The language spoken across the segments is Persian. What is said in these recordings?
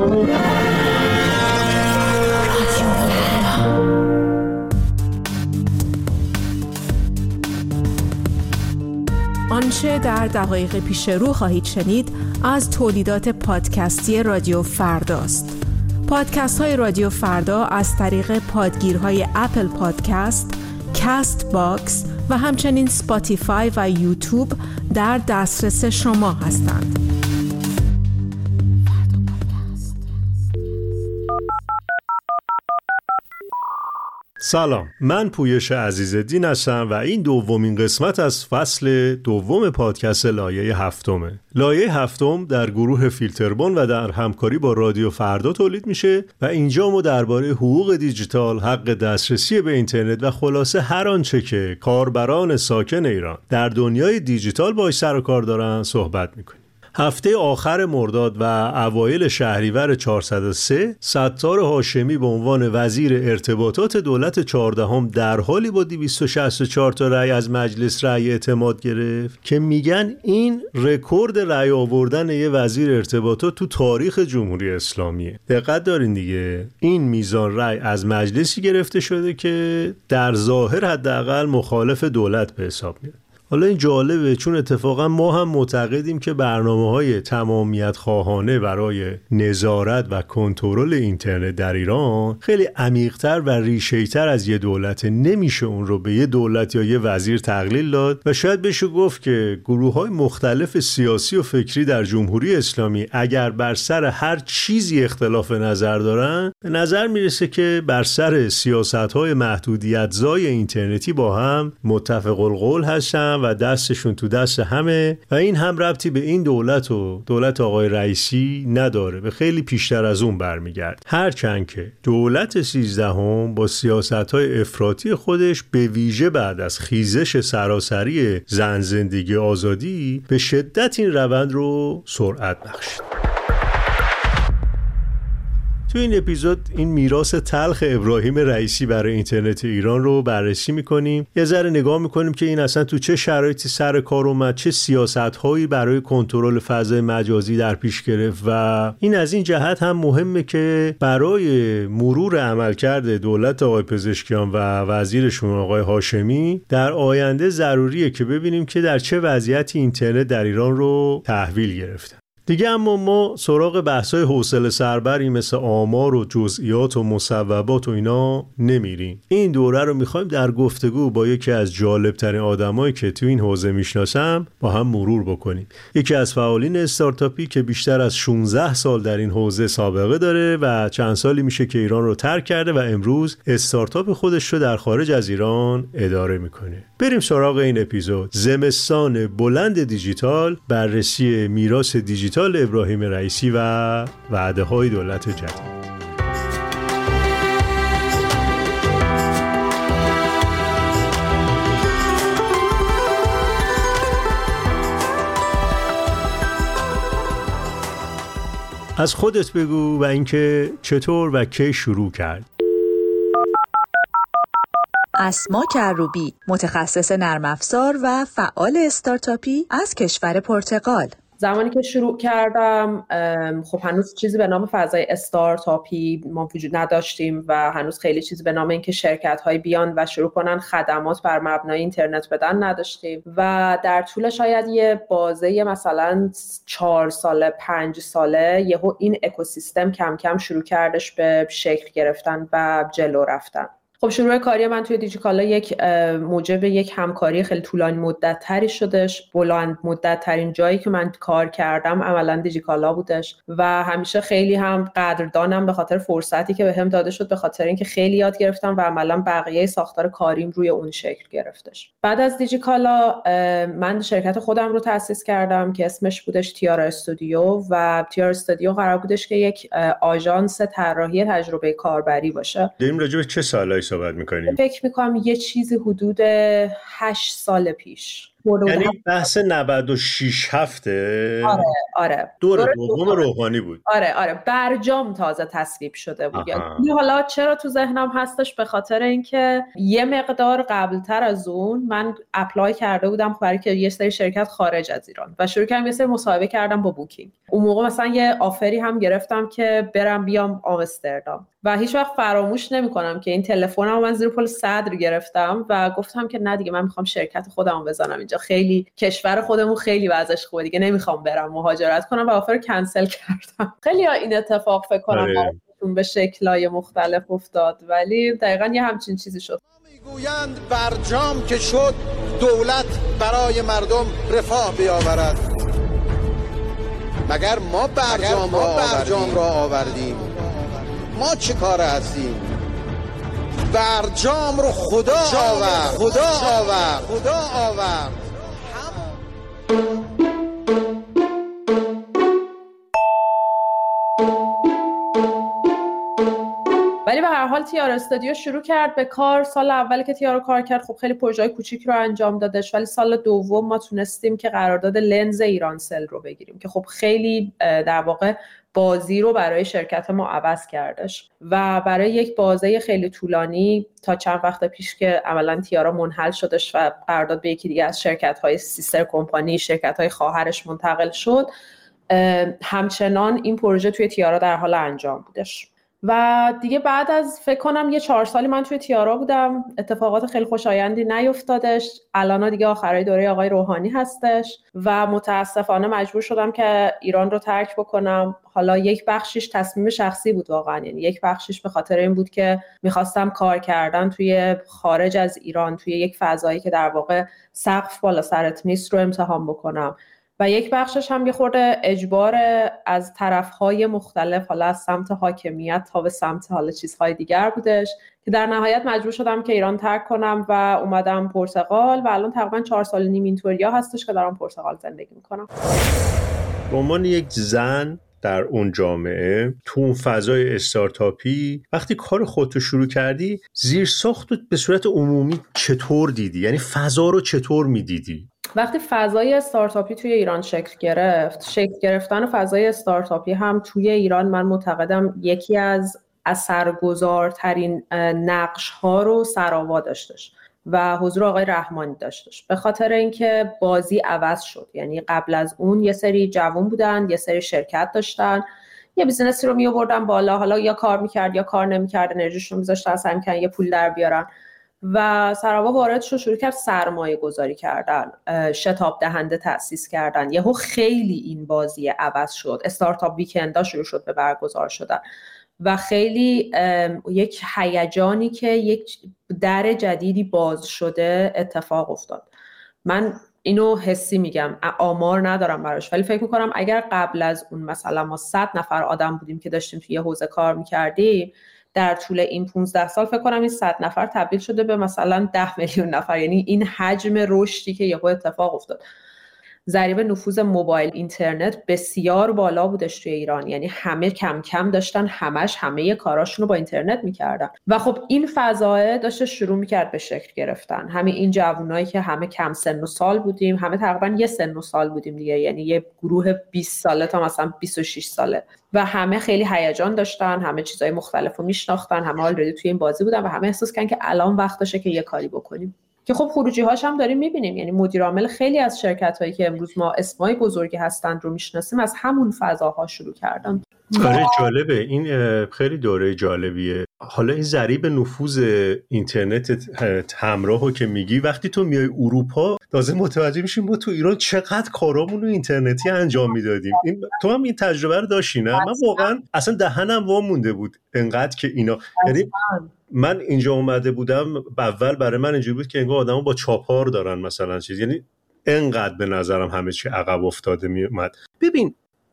آنچه در دقایق پیش رو خواهید شنید از تولیدات پادکستی رادیو فرداست. پادکست های رادیو فردا از طریق پادگیرهای اپل پادکست، کست باکس و همچنین سپاتیفای و یوتیوب در دسترس شما هستند. سلام، من پویش عزیزالدین هستم و این دومین قسمت از فصل دوم پادکست لایه هفتمه. لایه هفتم در گروه فیلتربون و در همکاری با رادیو فردا تولید میشه و اینجا ما درباره حقوق دیجیتال، حق دسترسی به اینترنت و خلاصه هر آنچه که کاربران ساکن ایران در دنیای دیجیتال باهاش سر و کار دارن صحبت میکنیم. هفته آخر مرداد و اوایل شهریور 403 ستار هاشمی به عنوان وزیر ارتباطات دولت 14 در حالی با 264 تا رأی از مجلس رأی اعتماد گرفت که میگن این رکورد رأی آوردن یه وزیر ارتباطات تو تاریخ جمهوری اسلامیه. دقت دارین دیگه، این میزان رأی از مجلسی گرفته شده که در ظاهر حداقل مخالف دولت به حساب میاد. حالا این جالبه چون اتفاقا ما هم معتقدیم که برنامه‌های تمامیت خواهانه برای نظارت و کنترل اینترنت در ایران خیلی عمیق‌تر و ریشه‌ای‌تر از یه دولت. نمیشه اون رو به یه دولت یا یه وزیر تقلیل داد و شاید بشه گفت که گروه‌های مختلف سیاسی و فکری در جمهوری اسلامی اگر بر سر هر چیزی اختلاف نظر دارن، به نظر میرسه که بر سر سیاست‌های محدودیت‌زای اینترنتی با هم متفق القول هستن و دستشون تو دست همه و این هم ربطی به این دولت و دولت آقای رئیسی نداره، به خیلی پیشتر از اون برمیگرد. هرچند که دولت 13 با سیاست‌های افراطی خودش به ویژه بعد از خیزش سراسری زن زندگی آزادی به شدت این روند رو سرعت بخشید. تو این اپیزود این میراث تلخ ابراهیم رئیسی برای اینترنت ایران رو بررسی میکنیم. یه ذره نگاه میکنیم که این اصلا تو چه شرایطی سر کار اومد، چه سیاست‌هایی برای کنترل فضای مجازی در پیش گرفت و این از این جهت هم مهمه که برای مرور عملکرد دولت آقای پزشکیان و وزیرشون آقای هاشمی در آینده ضروریه که ببینیم که در چه وضعیتی اینترنت در ایران رو تحویل گرفته. دیگه اما ما سراغ بحث‌های حوصله سربری مثل آمار و جزئیات و مصوبات و اینا نمیریم. این دوره رو می‌خوایم در گفتگو با یکی از جالب‌ترین آدمایی که تو این حوزه میشناسم با هم مرور بکنیم. یکی از فعالین استارتاپی که بیشتر از 16 سال در این حوزه سابقه داره و چند سالی میشه که ایران رو ترک کرده و امروز استارتاپ خودش رو در خارج از ایران اداره میکنه. بریم سراغ این اپیزود. زمستان بلند دیجیتال، بررسی میراث دیجیتال ابراهیم رئیسی و وعده‌های دولت جدید. از خودت بگو و اینکه چطور و کی شروع کرد. اسما کروبی، متخصص نرم افزار و فعال استارتاپی از کشور پرتغال. زمانی که شروع کردم خب هنوز چیزی به نام فضای استارتاپی ما وجود نداشتیم و هنوز خیلی چیزی به نام اینکه شرکت‌های بیان و شروع کنن خدمات بر مبنای اینترنت بدن نداشتیم و در طول شاید یه بازه مثلا 4 ساله 5 ساله یهو این اکوسیستم کم کم شروع کردش به شکل گرفتن و جلو رفتن. خب شروع کاری من توی دیجیکالا یک موجب یک همکاری خیلی طولانی مدت تری شدش. بلند مدت ترین جایی که من کار کردم عملاً دیجیکالا بودش و همیشه خیلی هم قدردانم به خاطر فرصتی که بهم داده شد، به خاطر اینکه خیلی یاد گرفتم و عملاً بقیه ساختار کاریم روی اون شکل گرفتش. بعد از دیجیکالا من شرکت خودم رو تأسیس کردم که اسمش بودش تیارا استودیو و تیارا استودیو قرار بودش که یک آژانس طراحی تجربه کاربری باشه. داریم راجع به چه سالایی صحبت می‌کنیم؟ فکر می‌کنم یه چیزی حدود 8 سال پیش. یعنی بحث 96 هفته. آره دور دوم روحانی بود. آره برجام تازه تصویب شده بود. یعنی حالا چرا تو ذهنم هستش؟ به خاطر اینکه یه مقدار قبلتر از اون من اپلای کرده بودم برای که یه سری شرکت خارج از ایران و شروع کردم یه سری مصاحبه کردم با بوکینگ. اون موقع مثلا یه آفری هم گرفتم که برم بیام آمستردام و هیچ وقت فراموش نمی‌کنم که این تلفنمو من زیر پل صدر گرفتم و گفتم که نه دیگه من می‌خوام شرکت خودمو بزنم اینجا، خیلی کشور خودمون خیلی وضعش خوبه دیگه، نمی‌خوام برم مهاجرت کنم و آفر کنسل کردم. خیلی این اتفاق فکر کنم براتون به شکل‌های مختلف افتاد ولی دقیقاً یه همچین چیزی شد. میگویند برجام که شد دولت برای مردم رفاه بیاورد. مگر ما برجام را آوردیم؟ ما چه کار هستیم؟ برجام رو خدا آورد. ولی به هر حال تیار استودیو شروع کرد به کار. سال اولی که تیارو کار کرد خب خیلی پروژه‌های کوچیک رو انجام دادش، ولی سال دوم ما تونستیم که قرارداد لنز ایرانسل رو بگیریم که خب خیلی در واقع بازی رو برای شرکت ما عوض کردش و برای یک بازه خیلی طولانی تا چند وقت پیش که عملاً تیارا منحل شدش و قرارداد به یکی دیگه از شرکت‌های سیستر کمپانی، شرکت‌های خواهرش منتقل شد، همچنان این پروژه توی تیارا در حال انجام بودش. و دیگه بعد از فکر کنم یه 4 سالی من توی تیارا بودم، اتفاقات خیلی خوشایندی نیفتادش. الان دیگه آخرای دوره آقای روحانی هستش و متاسفانه مجبور شدم که ایران رو ترک بکنم. حالا یک بخشیش تصمیم شخصی بود واقعا، یعنی یک بخشیش به خاطر این بود که میخواستم کار کردن توی خارج از ایران توی یک فضایی که در واقع سقف بالا سرت نیست رو امتحان بکنم و یک بخشش هم یه خورده اجبار از طرف‌های مختلف، حالا از سمت حاکمیت تا به سمت حالا چیزهای دیگر بودش که در نهایت مجبور شدم که ایران ترک کنم و اومدم پرتغال و الان تقریبا 4 سال و نیم اینطوریا هستش که دارم پرتغال زندگی میکنم. به عنوان یک زن در اون جامعه تو اون فضای استارتاپی وقتی کار خودتو شروع کردی، زیرساختو به صورت عمومی چطور دیدی؟ یعنی فضا رو چطور میدیدی؟ وقتی فضای استارتاپی توی ایران شکل گرفتن فضای استارتاپی هم توی ایران من معتقدم یکی از اثرگذارترین نقش ها رو سراوا داشتش و حضور آقای رحمانی داشتش، به خاطر اینکه بازی عوض شد. یعنی قبل از اون یه سری جوان بودن، یه سری شرکت داشتن، یه بیزنسی رو میآوردن بالا، حالا یا کار میکرد یا کار نمیکرد، انرژیشون رو میذاشتن سعی می‌کردن یه پول در بیارن و سراوا وارد شروع کرد سرمایه گذاری کردن، شتاب دهنده تأسیس کردن. یهو خیلی این بازی عوض شد، استارتاپ ویکندها شروع شد به برگزار شدن و خیلی یک هیجانی که یک در جدیدی باز شده اتفاق افتاد. من اینو حسی میگم، آمار ندارم براش، ولی فکر میکنم اگر قبل از اون مثلا ما 100 نفر آدم بودیم که داشتیم توی یه حوزه کار میکردیم، در طول این 15 سال فکر کنم این 100 نفر تبدیل شده به مثلا 10 میلیون نفر. یعنی این حجم رشدی که یهو اتفاق افتاد. ضریب نفوذ موبایل اینترنت بسیار بالا بودش توی ایران، یعنی همه کم کم داشتن همه کاراشون رو با اینترنت میکردن و خب این فضا داشته شروع میکرد به شکل گرفتن. همه این جوانایی که همه کم سن و سال بودیم، همه تقریبا یه سن و سال بودیم دیگه، یعنی یه گروه 20 ساله تا مثلا 26 ساله و همه خیلی هیجان داشتن، همه چیزای مختلفو میشناختن، همه آلردی توی این بازی بودن و همه احساس کردن که الان وقتشه که یه کاری بکنیم. که خب خروجی‌هاش هم داریم می‌بینیم، یعنی مدیر عامل خیلی از شرکت‌هایی که امروز ما اسمای بزرگی هستن رو میشناسیم از همون فضاها شروع کردن. آره جالبه، این خیلی دوره جالبیه. حالا این ضریب نفوذ اینترنت همراهو که میگی، وقتی تو میای اروپا تازه متوجه میشیم ما تو ایران چقدر کارامون رو اینترنتی انجام میدادیم. تو هم این تجربه رو داشتی نه؟ من واقعا اصلا دهنم وا مونده بود انقدر که اینا، یعنی من اینجا اومده بودم اول برای من اینجوری بود که انگار آدمو با چاپار دارن مثلا چیز، یعنی انقدر به نظرم همه چی عقب افتاده میومد. ببین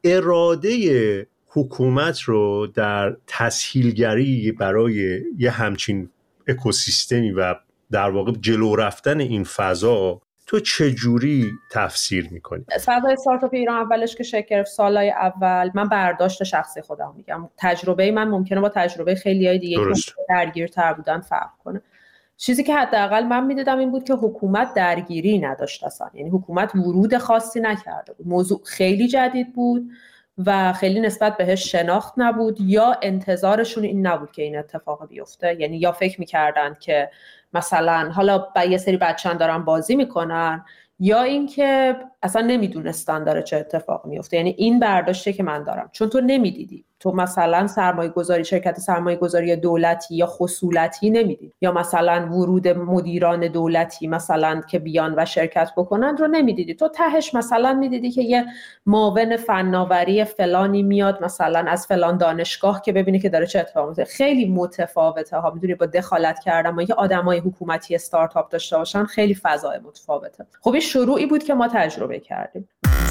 اراده حکومت رو در تسهیلگری برای یه همچین اکوسیستمی و در واقع جلو رفتن این فضا تو چجوری تفسیر میکنی؟ فضای استارتاپ ایران اولش که شکل گرفت سالهای اول، من برداشت شخصی خودم میگم، تجربه من ممکنه با تجربه خیلیای دیگه که درگیرتر بودن فرق کنه. چیزی که حداقل من میدیدم این بود که حکومت درگیری نداشت اصلا، یعنی حکومت ورود خاصی نکرده بود. موضوع خیلی جدید بود و خیلی نسبت بهش شناخت نبود، یا انتظارشون این نبود که این اتفاق بیفته. یعنی یا فکر میکردن که مثلا حالا یه سری بچه‌ها دارن بازی میکنن، یا اینکه اصلا نمیدونستن داره چه اتفاق میفته. یعنی این برداشته که من دارم، چون تو نمیدیدی، تو مثلا شرکت سرمایه گذاری دولتی یا خصولتی نمیدید، یا مثلا ورود مدیران دولتی مثلا که بیان و شرکت بکنن رو نمیدیدی. تو تهش مثلا میدیدی که یه معاون فناوری فلانی میاد مثلا از فلان دانشگاه که ببینی که داره چه اتفاقی میفته. خیلی متفاوته ها، میدونی با دخالت کردن ما که آدمای حکومتی استارتاپ داشته باشن خیلی فضای متفاوته. خب این شروعی بود که ما تجربه کردیم.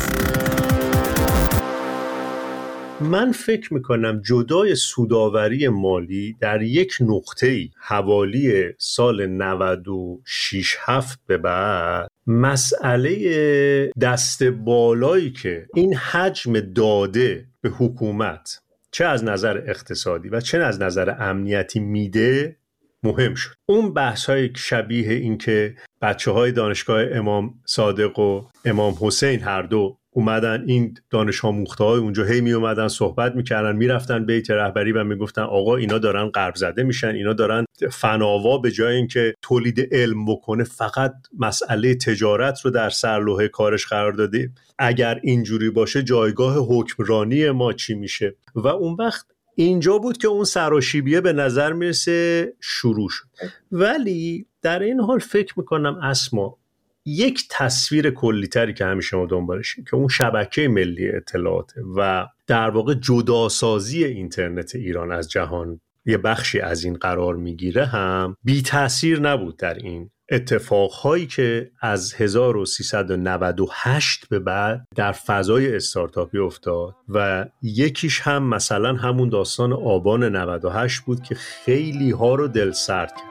من فکر میکنم جدای سودآوری مالی در یک نقطه‌ای حوالی سال 96-7 به بعد مسئله دست بالایی که این حجم داده به حکومت چه از نظر اقتصادی و چه از نظر امنیتی میده مهم شد. اون بحث‌های شبیه این که بچه‌های دانشگاه امام صادق و امام حسین هر دو اومدن این دانش آموخته‌های اونجا هی می اومدن صحبت میکردن، میرفتن بیت رهبری و میگفتن آقا اینا دارن غرب زده میشن، اینا دارن فناوا به جای اینکه تولید علم بکنه فقط مسئله تجارت رو در سرلوحه کارش قرار داده. اگر اینجوری باشه جایگاه حکمرانی ما چی میشه؟ و اون وقت اینجا بود که اون سراشیبیه به نظر میرسه شروع شد. ولی در این حال فکر میکنم اسما یک تصویر کلی‌تری که همیشه ما دنبالشیم که اون شبکه ملی اطلاعات و در واقع جداسازی اینترنت ایران از جهان یه بخشی از این قرار میگیره هم بی تأثیر نبود در این اتفاقهایی که از 1398 به بعد در فضای استارتاپی افتاد. و یکیش هم مثلا همون داستان آبان 98 بود که خیلی ها رو دل سرد کرد.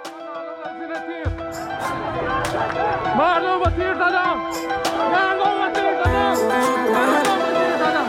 مردم با تیر زدم، مردم با تیر زدم، مردم با تیر زدم.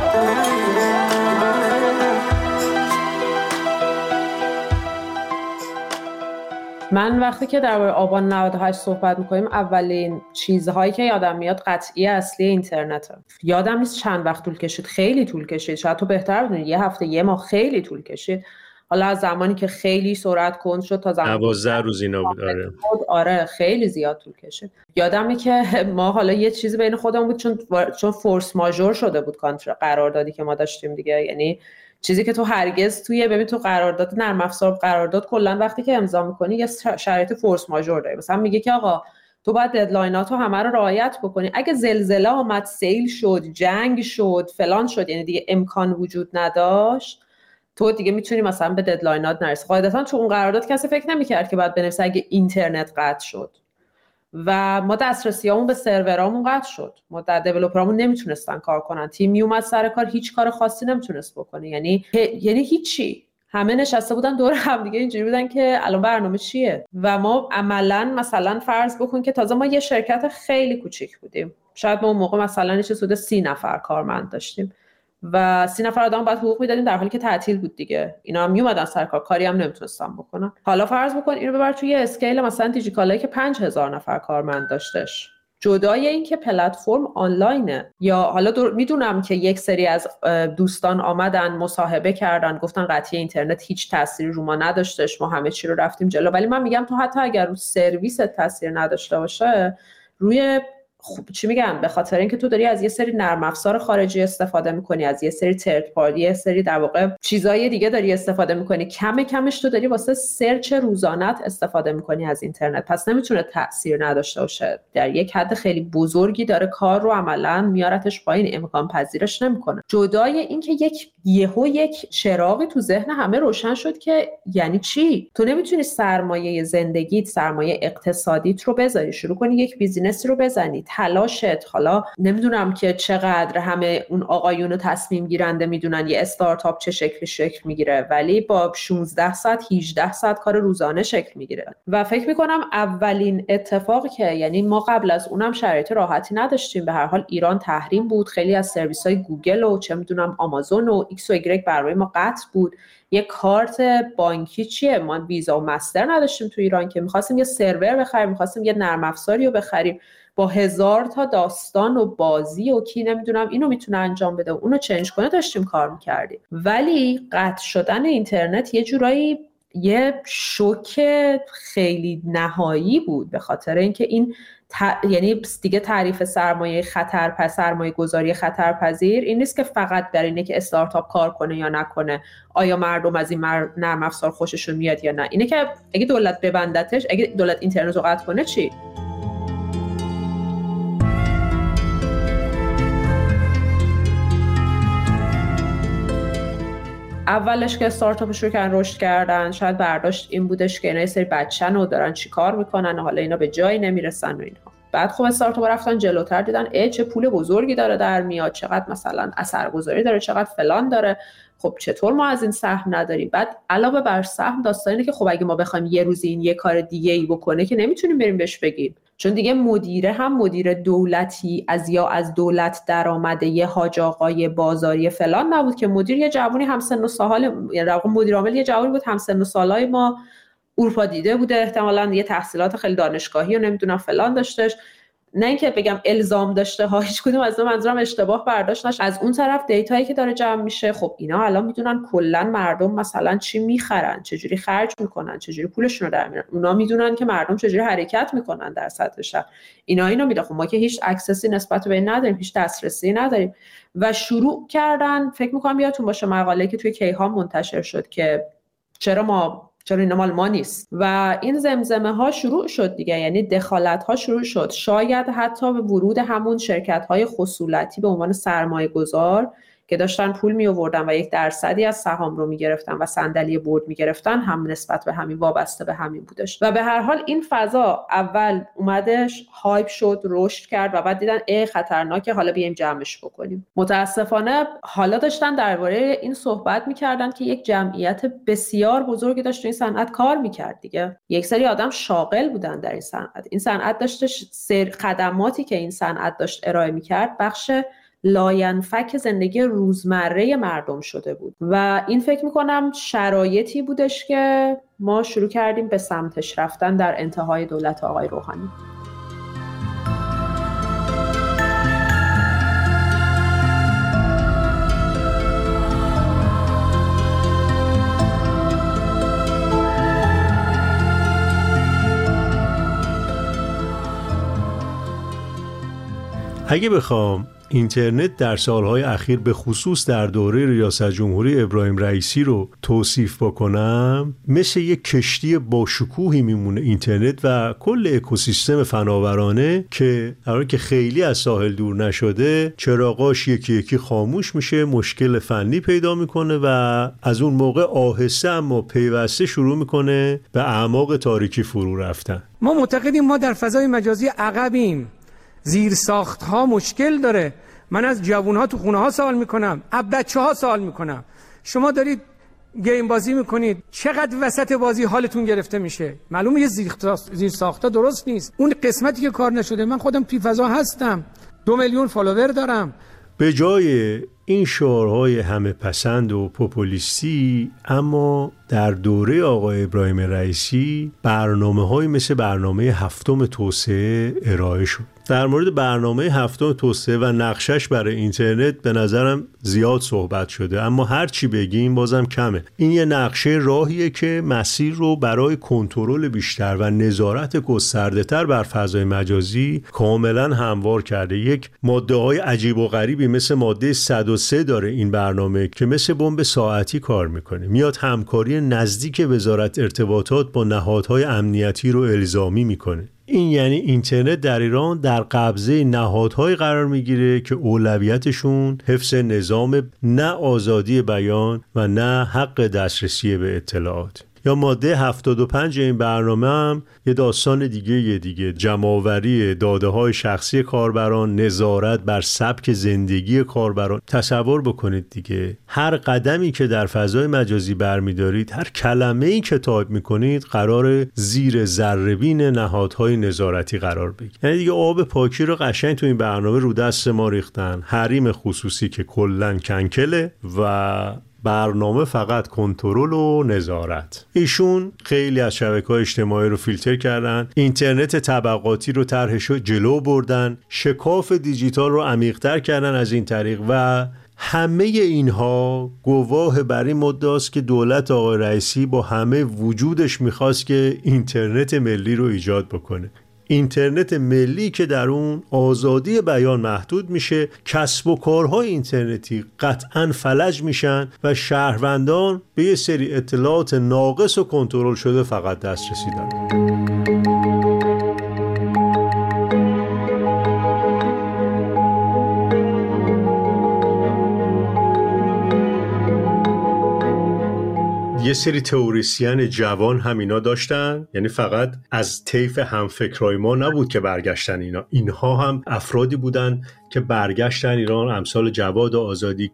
من وقتی که درباره آبان 98 صحبت میکنیم اولین چیزهایی که یادم میاد قطعی اصلی اینترنته. یادم نیست چند وقت طول کشید، خیلی طول کشید، شاید تو بهتر بدونی، یه هفته یه ماه خیلی طول کشید. حالا از زمانی که خیلی سرعت کند شد تا زمانی 12 روز اینا بود. آره خیلی زیاد طول کشید. یادمه که ما حالا یه چیزی بین خودمون بود چون فورس ماژور شده بود قراردادی که ما داشتیم دیگه. یعنی چیزی که تو هرگز ببین تو قرارداد نرم افزار قرارداد کلا وقتی که امضا می‌کنی یه شرایط فورس ماژور داره. مثلا میگه که آقا تو باید ددلایناتو همه رو رعایت بکنی. اگه زلزله اومد، سیل شد، جنگ شد، فلان شد، یعنی دیگه امکان وجود نداشت تو دیگه میتونی مثلا به ددلاینات نرسی. قاعدتا تو اون قرارداد کسی فکر نمی‌کرد که بعد بنویسه اگه اینترنت قطع شد و ما دسترسیامون به سرورامون قطع شد، ما در دیولپرامون نمیتونستن کار کنن، تیم میومد سر کار هیچ کار خاصی نمیتونست بکنه. یعنی هیچی، همه نشسته بودن دور هم دیگه اینجوری بودن که الان برنامه چیه. و ما عملاً مثلا فرض بکن که تازه ما یه شرکت خیلی کوچیک بودیم، شاید ما اون موقع مثلا چه حدود 30 نفر کارمند داشتیم و 30 نفر آدم باید حقوق میدادیم در حالی که تعطیل بود دیگه. اینا هم میومدن سر کار، کاری هم نمیتونستن بکنن. حالا فرض بکن اینو ببر توی اسکیل مثلا دیجیکالایی که 5000 نفر کارمند داشتش، جدای این که پلتفرم آنلاینه. یا حالا میدونم که یک سری از دوستان آمدن مصاحبه کردن گفتن قطعی اینترنت هیچ تأثیری رو ما نداشتش، ما همه چی رو رفتیم جلو. ولی من میگم تو حتی اگر رو سرویس تأثیر نداشته باشه، روی چی میگم، به خاطر اینکه تو داری از یه سری نرم افزار خارجی استفاده میکنی، از یه سری ترد پارتی، یه سری در واقع چیزای دیگه داری استفاده میکنی، کمش تو داری واسه سرچ روزانت استفاده میکنی از اینترنت، پس نمیتونه تأثیر نداشته باشه. در یک حد خیلی بزرگی داره کار رو عملاً میارتش پایین، امکان پذیرش نمیکنه. جدای اینکه یک چراغی تو ذهن همه روشن شد که یعنی چی؟ تو نمیتونی سرمایه زندگیت، سرمایه اقتصادیت رو بذاری شروع کنی یک بیزینسی رو بزنی، تلاشت، حالا نمیدونم که چقدر همه اون آقایون تصمیم گیرنده میدونن یه استارتاپ چه شکل میگیره، ولی با 16 ساعت 18 ساعت کار روزانه شکل میگیره. و فکر میکنم اولین اتفاقی که، یعنی ما قبل از اونم شرایط راحتی نداشتیم، به هر حال ایران تحریم بود، خیلی از سرویس های گوگل و چه میدونم آمازون و ایکس و ایگرگ برای ما قطع بود. یه کارت بانکی چیه، ما ویزا و مستر نداشتیم تو ایران که می‌خواستیم یه سرور بخریم، می‌خواستیم یه نرم افزاری رو بخریم با 1000 تا داستان و بازی و کی نمیدونم اینو میتونه انجام بده و اونو چنج کنه داشتیم کار می‌کردیم. ولی قطع شدن اینترنت یه جورایی یه شوک خیلی نهایی بود، به خاطر اینکه این یعنی دیگه تعریف سرمایه سرمایه گذاری خطرپذیر این نیست که فقط در اینه که استارتاپ کار کنه یا نکنه، آیا مردم از این نرم افزار خوششون میاد یا نه، اینه که اگه دولت ببندتش، اگه دولت اینترنت رو قطع کنه چی؟ اولش که استارتاپ شروع کردن رشد کردن، شاید برداشت این بودش که اینا یه سری بچه‌ن و دارن چی کار میکنن و حالا اینا به جایی نمیرسن و اینها. بعد خب استارتاپ رفتن جلوتر، دیدن چه پول بزرگی داره در میاد، چقدر مثلا اثرگذاری داره، چقدر فلان داره، خب چطور ما از این سهم نداریم؟ بعد علاوه بر سهم داستان اینه که خب اگه ما بخوایم یه روز این یه کار دیگه ای بکنه که نمیتونیم بریم بهش بگیم، چون دیگه مدیره هم مدیر دولتی از دولت درآمده یه حاج آقای بازاری فلان نبود که مدیر یه جوونی هم سن و سال، یعنی مدیر عامل یه جوونی بود هم سن و سالای ما، اروپا دیده بوده، احتمالاً یه تحصیلات خیلی دانشگاهی و نمیدونم فلان داشتش، نه اینکه بگم الزام داشته ها، هیچ کدوم از منظورم اشتباه برداشت نشه. از اون طرف دیتایی که داره جمع میشه، خب اینا الان میدونن کلا مردم مثلا چی میخرن، چجوری خرج میکنن، چجوری پولشون رو در میارن، اونا میدونن که مردم چجوری حرکت میکنن در سطح شهر، اینو میدونن. خب ما که هیچ اکسسی نسبت به این نداریم، هیچ دسترسی نداریم و شروع کردن. فکر میکنم یادتون باشه مقاله که توی کیهان منتشر شد که چرا اینا مال ما نیست، و این زمزمه ها شروع شد دیگه، یعنی دخالت ها شروع شد، شاید حتی به ورود همون شرکت های خصولتی به عنوان سرمایه گذار که داشتن پول می آوردن و 1% از سهام رو می گرفتن و صندلی بورد می گرفتن هم نسبت به همین وابسته به همین بودش. و به هر حال این فضا اول اومدش هایپ شد، رشد کرد و بعد دیدن خطرناکه، حالا بیایم جمعش بکنیم. متاسفانه حالا داشتن درباره این صحبت می‌کردن که یک جمعیت بسیار بزرگی داشت این صنعت کار می‌کرد دیگه، یک سری آدم شاغل بودن در این صنعت داشتش خدماتی که این صنعت داشت ارائه می‌کرد بخش لاینفک زندگی روزمره مردم شده بود و این فکر میکنم شرایطی بودش که ما شروع کردیم به سمتش رفتن در انتهای دولت آقای روحانی. اگه بخوام اینترنت در سالهای اخیر به خصوص در دوره ریاست جمهوری ابراهیم رئیسی رو توصیف بکنم، مثل یک کشتی با شکوهی میمونه اینترنت و کل اکوسیستم فناورانه که در حالی که خیلی از ساحل دور نشده، چراغاش یکی یکی خاموش میشه، مشکل فنی پیدا میکنه و از اون موقع آهسته اما پیوسته شروع میکنه به اعماق تاریکی فرو رفتن. ما معتقدیم ما در فضای مجازی عقبیم، زیر ساخت ها مشکل داره. من از جوون ها تو خونه ها سوال میکنم، از بچه ها سوال میکنم، شما دارید گیم بازی میکنید، چقدر وسط بازی حالتون گرفته میشه؟ معلومه یه زیر ساخت ها درست نیست. اون قسمتی که کار نشده، من خودم توی فضا هستم، 2 میلیون فالوور دارم. به جای این شعارهای همه پسند و پوپولیستی، اما در دوره آقای ابراهیم رئیسی برنامه‌هایی مثل برنامه 7 توسعه ارائه شد. در مورد برنامه 7 توسعه و نقشش برای اینترنت به نظرم زیاد صحبت شده، اما هر چی بگیم بازم کمه. این یه نقشه راهیه که مسیر رو برای کنترل بیشتر و نظارت گسترده‌تر بر فضای مجازی کاملا هموار کرده. یک ماده‌های عجیب و غریبی مثل ماده 103 داره این برنامه که مثل بمب ساعتی کار میکنه، میاد همکاری نزدیک وزارت ارتباطات با نهادهای امنیتی رو الزامی میکنه. این یعنی اینترنت در ایران در قبضه نهادهای قرار میگیره که اولویتشون حفظ نظام، نه آزادی بیان و نه حق دسترسی به اطلاعات. یا ماده 75 این برنامه هم یه داستان دیگه جمع‌آوری داده‌های شخصی کاربران، نظارت بر سبک زندگی کاربران. تصور بکنید دیگه هر قدمی که در فضای مجازی برمی‌دارید، هر کلمه‌ای که تایپ می‌کنید قرار زیر ذره‌بین نهادهای نظارتی قرار بگیره. یعنی دیگه آب پاکی رو قشنگ تو این برنامه رو دست ما ریختن. حریم خصوصی که کلاً کنکله و برنامه فقط کنترل و نظارت. ایشون خیلی از شبکه‌های اجتماعی رو فیلتر کردن، اینترنت طبقاتی رو طرحش جلو بردن، شکاف دیجیتال رو عمیق‌تر کردن از این طریق و همه اینها گواه بر این مدعاست که دولت آقای رئیسی با همه وجودش میخواست که اینترنت ملی رو ایجاد بکنه. اینترنت ملی که در اون آزادی بیان محدود میشه، کسب و کارهای اینترنتی قطعاً فلج میشن و شهروندان به یه سری اطلاعات ناقص و کنترل شده فقط دسترسی دارن. یه سری تئوریسین جوان هم اینا داشتن، یعنی فقط از طیف همفکرای ما نبود که برگشتن اینها هم افرادی بودن که برگشتن ایران، امثال جواد آزادی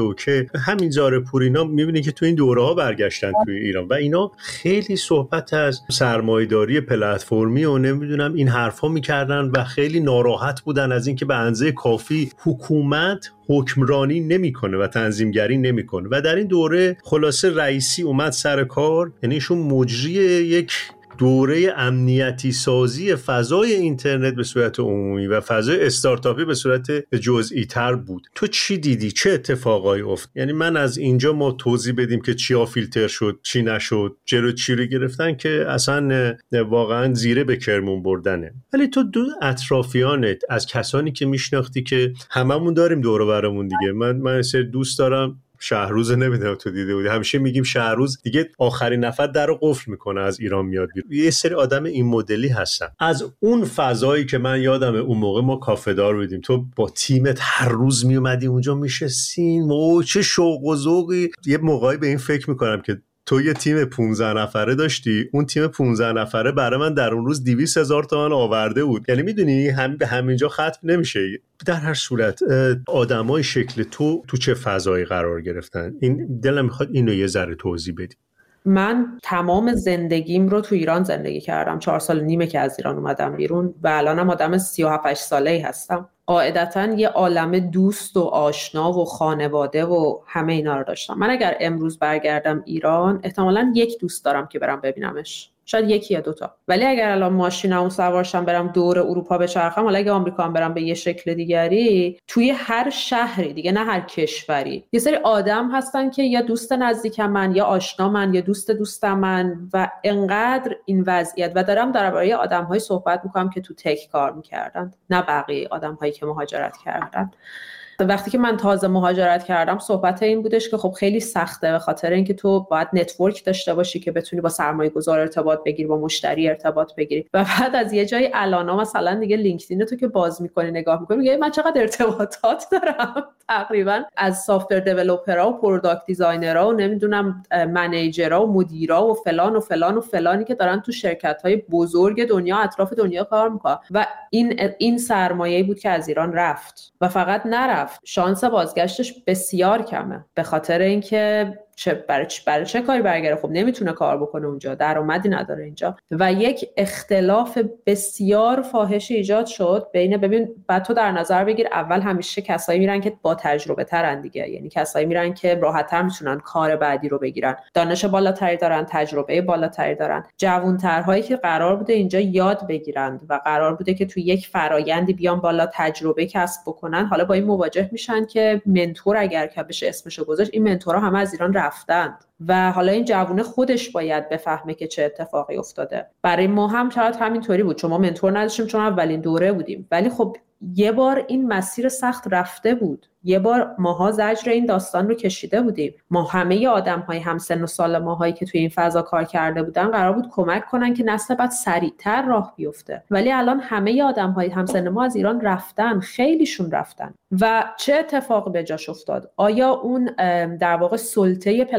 که همین زارپور اینا میبینی که تو این دوره ها برگشتن توی ایران و اینا خیلی صحبت از سرمایه‌داری پلتفرمی و نمیدونم این حرفا میکردن و خیلی ناراحت بودن از اینکه به اندازه کافی حکومت حکمرانی نمیکنه و تنظیمگری نمیکنه و در این دوره خلاصه رئیسی اومد سر کار، یعنی ایشون مجری یک دوره امنیتی سازی فضای اینترنت به صورت عمومی و فضای استارتاپی به صورت جزئی تر بود. تو چی دیدی؟ چه اتفاقایی افتاد؟ یعنی من از اینجا ما توضیح بدیم که چیا فیلتر شد، چی نشد، جلو چی رو گرفتن که اصلا واقعا زیره به کرمون بردنه. ولی تو دو اطرافیانت از کسانی که میشناختی که هممون داریم دور و برمون دیگه، من سر دوست دارم شهروز نمیدونم تو دیده بودی، همیشه میگیم شهروز دیگه آخرین نفر در رو قفل میکنه از ایران میاد بیرون. یه سری آدم این مدلی هستن. از اون فضایی که من یادمه اون موقع ما کافه دار بودیم، تو با تیمت هر روز میومدی اونجا میشستین و چه شوق و ذوقی. یه موقعی به این فکر میکنم که تو یه تیم 15 نفره داشتی، اون تیم 15 نفره برای من در اون روز 200,000 تومان آورده بود. یعنی میدونی به همینجا ختم نمیشه. در هر صورت آدمای شکل تو چه فضایی قرار گرفتن؟ این دلم میخواد اینو یه ذره توضیح بدی. من تمام زندگیم رو تو ایران زندگی کردم. 4 سال و نیمه که از ایران اومدم بیرون و الانم آدم 37-8 ساله‌ای هستم. قاعدتاً یه عالمه دوست و آشنا و خانواده و همه اینا رو داشتم. من اگر امروز برگردم ایران احتمالاً یک دوست دارم که برم ببینمش، شاید یکی یا دوتا. ولی اگر الان ماشینمو سوارشم برم دور اروپا بچرخم، حالا اگه آمریکا هم برم به یه شکل دیگری، توی هر شهری دیگه، نه هر کشوری، یه سری آدم هستن که یا دوست نزدیکم من، یا آشنا من، یا دوستم من و انقدر این وضعیت و دارم درباره آدم‌های صحبت می‌کنم که تو تک کار می‌کردن، نه بقیه آدم‌هایی که مهاجرت کردن. وقتی که من تازه مهاجرت کردم صحبت این بودش که خب خیلی سخته به خاطر اینکه تو باید نتورک داشته باشی که بتونی با سرمایه‌گذار ارتباط بگیری، با مشتری ارتباط بگیری و بعد از یه جای الانا مثلا دیگه لینکدین تو که باز می‌کنی نگاه می‌کنی میگه من چقدر ارتباطات دارم، تقریبا از سافت‌ور دیولپرها و پروداکت دیزاینرها و نمیدونم منیجرها و مدیرا و فلان و فلان و فلانی که دارن تو شرکت‌های بزرگ دنیا اطراف دنیا کار می‌کنن و این سرمایه‌ای بود که از ایران رفت و فقط نرفت، شانس بازگشتش بسیار کمه به خاطر اینکه برای چه کاری برگره؟ خب نمیتونه کار بکنه اونجا، درآمدی نداره اینجا و یک اختلاف بسیار فاحش ایجاد شد بین، ببین بعد تو در نظر بگیر اول همیشه کسایی میرن که با تجربه ترن دیگه، یعنی کسایی میرن که راحت‌تر میتونن کار بعدی رو بگیرن، دانش بالاتری دارن، تجربه بالاتری دارن، جوان‌ترهایی که قرار بوده اینجا یاد بگیرن و قرار بوده که تو یک فرایندی بیان بالا تجربه کسب بکنن، حالا با این مواجه میشن که منتور اگر که بشه اسمشو گذاشت، این منتورها همه از ایران رفتند و حالا این جوونه خودش باید بفهمه که چه اتفاقی افتاده. برای ما هم شاید همینطوری بود، چون ما منتور نداشتیم، چون اولین دوره بودیم، ولی خب یه بار این مسیر سخت رفته بود، یه بار ماها زجر این داستان رو کشیده بودیم. ما همه آدم‌های همسن و سال ماهایی که توی این فضا کار کرده بودن قرار بود کمک کنن که نسل بعد سریعتر راه بیفته، ولی الان همه آدم‌های همسن ما از ایران رفتن، خیلیشون رفتن و چه اتفاقی به جاش افتاد؟ آیا اون در واقع سلطه پلتفرم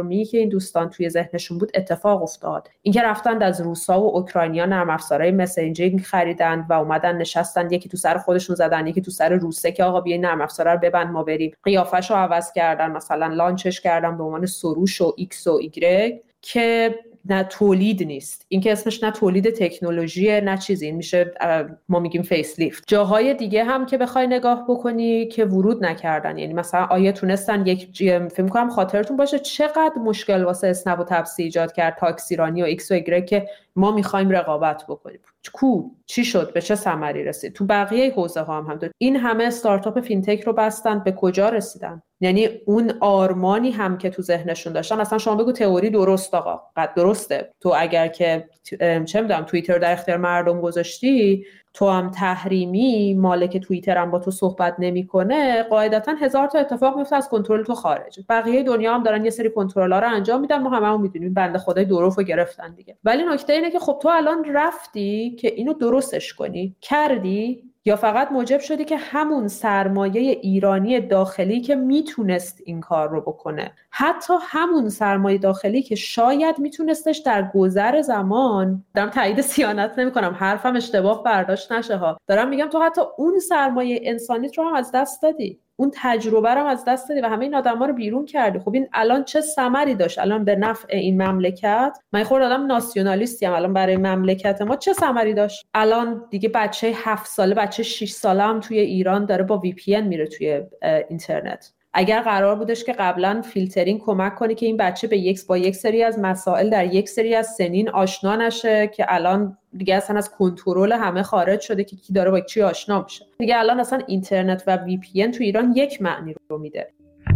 پلتفرمی که این دوستان توی ذهنشون بود اتفاق افتاد. اینکه رفتن از روسا و اوکراینیا نرم افزارهای مسنجینگ خریدن و اومدن نشستن، یکی تو سر خودشون زدن، یکی تو سر روسه که آقا بیا نرم افزار رو ببند ما بریم. قیافه‌شو عوض کردن، مثلا لانچش کردن به عنوان سروش و ایکس و ایگرگ که نه تولید نیست. این که اسمش نه تولید تکنولوژیه نه چیزی، این میشه ما میگیم فیس لیفت. جاهای دیگه هم که بخوای نگاه بکنی که ورود نکردن، یعنی مثلا آیا تونستن فکر کنم خاطرتون باشه چقدر مشکل واسه اسنپ و تپسی ایجاد کرد تاکسیرانی و ایکس و ایگرگ که ما میخوایم رقابت بکنیم. چی شد؟ به چه ثمری رسید؟ تو بقیه حوزه ها هم همینطور. این همه استارتاپ فینتک رو بستن، به کجا رسیدن؟ یعنی اون آرمانی هم که تو ذهنشون داشتن، اصلا شما بگو تئوری درست آقا، قد درسته. تو اگر که چه میدونم توییتر در اختیار مردم گذاشتی، تو هم تحریمی، مالک توییتر هم با تو صحبت نمیکنه، قاعدتا 1000 تا اتفاق میفته از کنترل تو خارج. بقیه دنیا هم دارن یه سری کنترل‌ها رو انجام میدن، ما هممون میدونیم بنده خدای دوروفو گرفتن دیگه. ولی نکته اینه که خب تو الان رفتی که اینو درستش کنی، کردی یا فقط موجب شدی که همون سرمایه ایرانی داخلی که میتونست این کار رو بکنه، حتی همون سرمایه داخلی که شاید میتونستش در گذر زمان، دارم تایید صیانت نمیکنم، حرفم اشتباه برداشت نشه ها، دارم میگم تو حتی اون سرمایه انسانیت رو هم از دست دادی، اون تجربه رو از دست دادی و همه این آدما رو بیرون کردی. خب این الان چه ثمری داشت؟ الان به نفع این مملکت، من خود آدم ناسیونالیستی ام، الان برای مملکت ما چه ثمری داشت؟ الان دیگه بچه 7 ساله، بچه 6 ساله هم توی ایران داره با VPN میره توی اینترنت. اگر قرار بودش که قبلا فیلترینگ کمک کنه که این بچه با یک سری از مسائل در یک سری از سنین آشنا نشه، که الان دیگه اصلا از کنترل همه خارج شده که کی داره با چی آشنا میشه. دیگه الان اصلا اینترنت و VPN تو ایران یک معنی رو میده.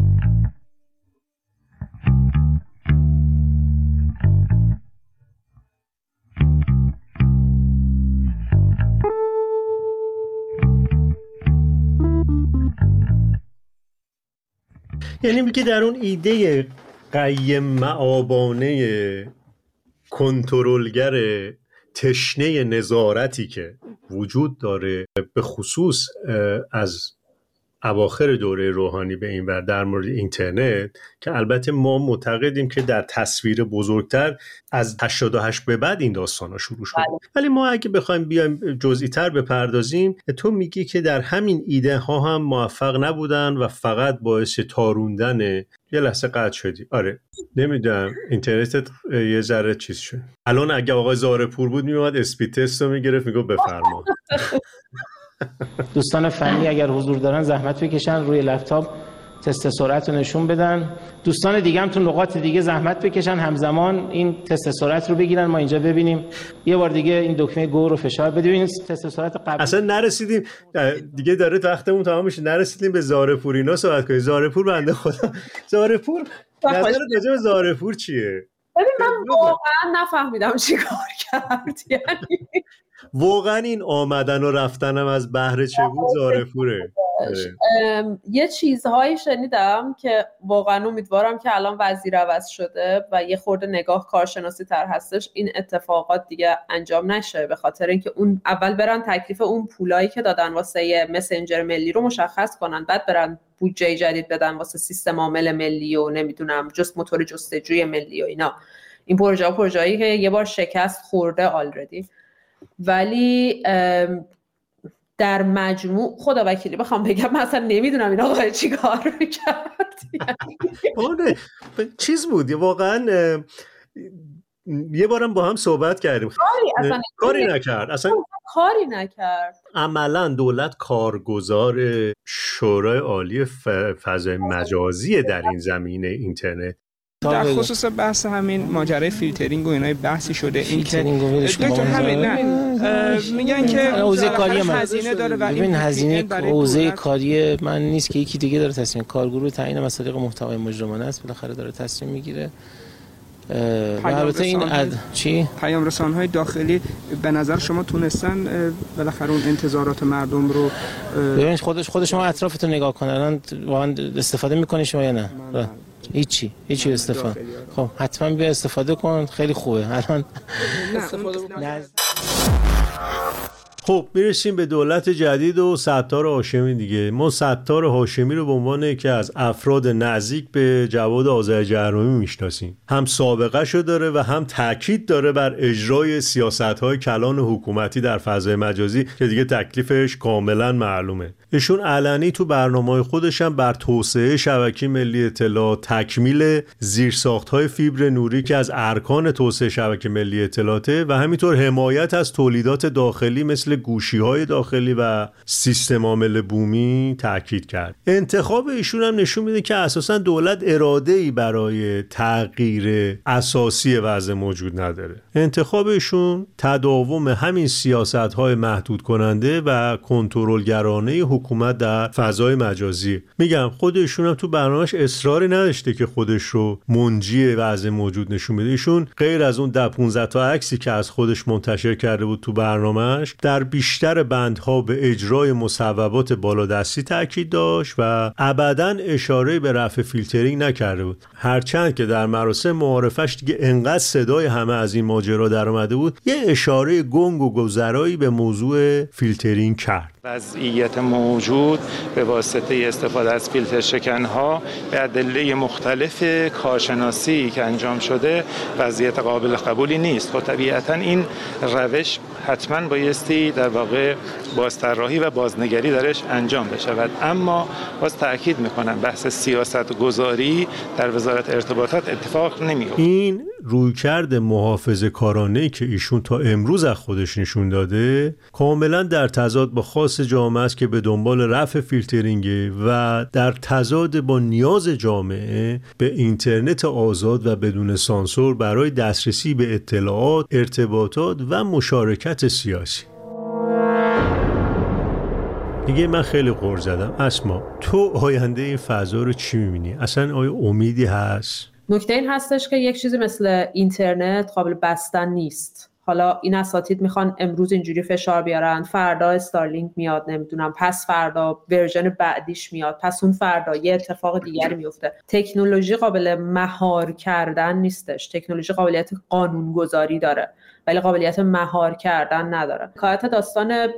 یعنی میگه در اون ایده قیم معابانه کنترلگر تشنه نظارتی که وجود داره، به خصوص از اواخر دوره روحانی به این ور در مورد اینترنت، که البته ما معتقدیم که در تصویر بزرگتر از 88 به بعد این داستانا شروع شد. ولی ما اگه بخوایم بیایم جزئی تر بپردازیم، تو میگی که در همین ایده ها هم موفق نبودن و فقط باعث تاروندن. یه لحظه قطع شدی. آره نمیدونم اینترنتت یه ذره چیز شد. الان اگه آقای زارپور بود میومد اسپید تست رو میگرفت میگو بفرما. دوستان فنی اگر حضور دارن زحمت بکشن روی لپتاپ تست سرعت رو نشون بدن. دوستان دیگه هم تو نقاط دیگه زحمت بکشن همزمان این تست سرعت رو بگیرن، ما اینجا ببینیم. یه بار دیگه این دکمه گو رو فشار بدید. این تست سرعت قبل اصلا نرسیدیم دیگه، داره وقتمون تمام میشه، نرسیدیم به زارپور اینا صحبت کنیم. زارپور بنده خدا، زارپور نظر راجع به زارپور چیه؟ ببین من واقعا نفهمیدم چی کار کرد. یعنی واقعا این آمدن و رفتنم از بهره چه بود زارپوره. یه چیزهایی شنیدم که واقعا امیدوارم که الان وزیر عوض شده و یه خورده نگاه کارشناسی تر هستش این اتفاقات دیگه انجام نشه، به خاطر اینکه اون اول برن تکلیف اون پولایی که دادن واسه مسنجر ملی رو مشخص کنن، بعد برن بودجه جدید بدن واسه سیستم عامل ملی و نمیدونم موتور جستجوی ملی و اینا. این پروژه‌ای که یه بار شکست خورده آلردی. ولی در مجموع خدا وکیلی بخوام بگم مثلا نمیدونم این آقای چی کار کرد. چیز بود واقعا. یه بارم با هم صحبت کردیم، کاری نکرد. عملا دولت کارگزار شورای عالی فضای مجازی در این زمینه اینترنت. در خصوص بحث همین ماجرای فیلترینگ و اینای بحثی شده، این دکتر همین میگن که حوزه کاری هزینه داره و این هزینه حوزه کاری من نیست که یکی دیگه داره تصمیم، کارگروه تعیین مصادیق محتوای مجرمانه است، بالاخره داره تصمیم میگیره. البته این پیام رسان‌های داخلی به نظر شما تونستن بالاخره اون انتظارات مردم رو ببینید؟ خود شما اطرافتون نگاه کنن، الان واقعا استفاده میکنی شما یا نه؟ هیچی استفاده. خب حتما بیا استفاده کن، خیلی خوبه. الان خب میرسیم به دولت جدید و ستار هاشمی دیگه. ما ستار هاشمی رو به عنوان یکی از افراد نزدیک به جواد آذرجهرمی میشناسیم. هم سابقه شو داره و هم تاکید داره بر اجرای سیاست‌های کلان حکومتی در فضای مجازی که دیگه تکلیفش کاملا معلومه. ایشون علنی تو برنامه‌های خودش هم بر توسعه شبکه ملی اطلاعات، تکمیل زیرساخت‌های فیبر نوری که از ارکان توسعه شبکه ملی اطلاعاته و همینطور حمایت از تولیدات داخلی مثل گوشی‌های داخلی و سیستم عامل بومی تاکید کرد. انتخاب ایشون هم نشون میده که اساساً دولت اراده‌ای برای تغییر اساسی وضع موجود نداره. انتخاب ایشون تداوم همین سیاست‌های محدود کننده و کنترلگرانه حکومت در فضای مجازی. میگم خودشون هم تو برنامه‌اش اصراری نداشته که خودش رو منجی وضع موجود نشون بده. ایشون غیر از اون 10-15 تا عکسی که از خودش منتشر کرده بود تو برنامه‌اش، در بیشتر بندها به اجرای مصوبات بالادستی تاکید داشت و ابداً اشاره به رفع فیلترینگ نکرده بود. هرچند که در مراسم معارفش دیگه انقدر صدای همه از این ماجرا در اومده بود، یه اشاره گنگ و گذرایی به موضوع فیلترینگ کرد. وضعیت موجود به واسطه استفاده از فیلتر شکن‌ها به ادله مختلف کارشناسی که انجام شده وضعیت قابل قبولی نیست. خب طبیعتاً این روش حتما بایستی در واقع بازطراحی و بازنگری درش انجام بشود. اما باز تأکید میکنم بحث سیاست گذاری در وزارت ارتباطات اتفاق نمیفته. این رویکرد محافظه‌کارانه‌ای که ایشون تا امروز از خودش نشون داده کاملا در تضاد با خاص جامعه است که به دنبال رفع فیلترینگ و در تضاد با نیاز جامعه به اینترنت آزاد و بدون سانسور برای دسترسی به اطلاعات، ارتباطات و مشارکت سیاسی. دیگه من خیلی غر زدم. اسما، تو آینده این فضا رو چی می‌بینی؟ اصلا آیا امیدی هست؟ نکته این هستش که یک چیزی مثل اینترنت قابل بستن نیست. حالا این اساتید میخوان امروز اینجوری فشار بیارن، فردا استارلینک میاد، نمیدونم پس فردا ورژن بعدیش میاد، پس اون فردا یه اتفاق دیگری میفته. تکنولوژی قابل مهار کردن نیستش. تکنولوژی قابلیت قانونگذاری داره ولی قابلیت مهار کردن نداره. حکایت داستان